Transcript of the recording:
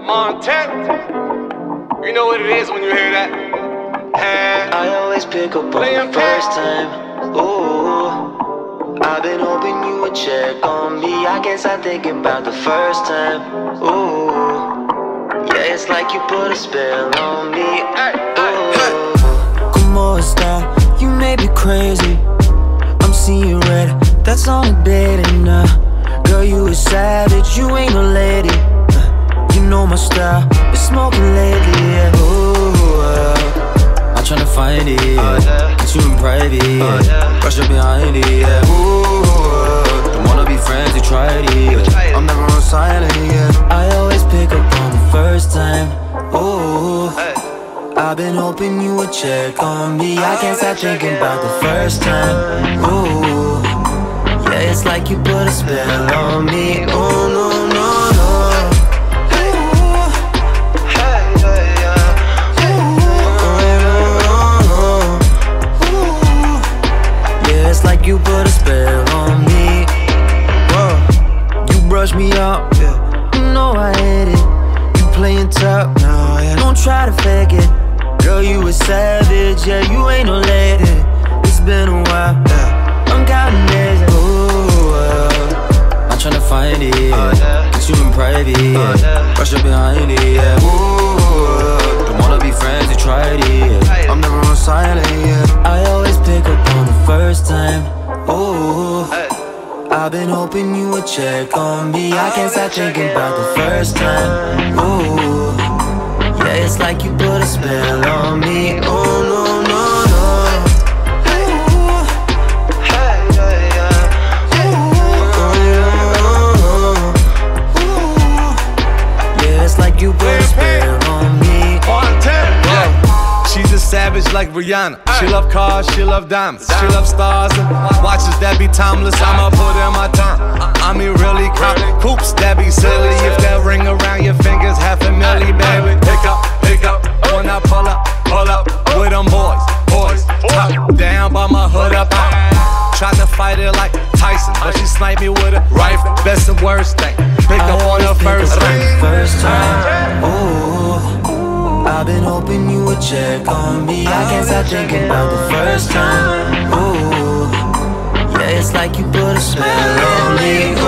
Montana. You know what it is when you hear that. I always pick up on the first time. Ooh, I've been hoping you would check on me. I guess I think about the first time. Ooh, yeah, it's like you put a spell on me. Ooh, como esta? You may be crazy. I'm seeing red. That's on a date and girl, you a savage. You ain't no lady. You know my style. Been smoking lately, yeah. Ooh, I'm tryna find it, yeah. Get you in private, yeah. Rush up behind it, yeah. Ooh, don't wanna be friends, you tried it, yeah. I'm never on silent, yeah. I always pick up on the first time. Ooh, I've been hoping you would check on me. I can't stop thinking about the first time. Ooh, yeah, it's like you put a spell on me. Oh, no, no, no. It's like you put a spell on me. Whoa. You brush me up, yeah. You know I hate it. You playing tough, no, yeah. Don't try to fake it. Girl, you a savage, yeah. You ain't no lady. It's been a while, yeah. I'm counting days, ooh, I'm tryna find it, yeah. Get you in private, yeah. Rush up behind it, yeah. Ooh, don't wanna be friends, you tried it, yeah. I'm never on silent, yeah. I always pick up on the first time. Ooh, I've been hoping you would check on me. I can't stop thinking about the first time. Ooh, yeah, it's like you put a spell on me. Oh, no, no, no. Yeah, it's like you put a spell on me. She's a savage like Rihanna. She love cars, she love diamonds. She love stars and watches that be timeless. I'ma put in my time. I mean really coops that be silly. If that ring around your fingers, $500,000, baby. Pick up when I pull up with them boys. Top down by my hood up. Tried to fight it like Tyson, but she sniped me with a rifle. Best and worst thing, pick up on the first time. Ooh, I've been hoping you would check on me. I can't stop thinking about the first time. Ooh, yeah, it's like you put a spell on me.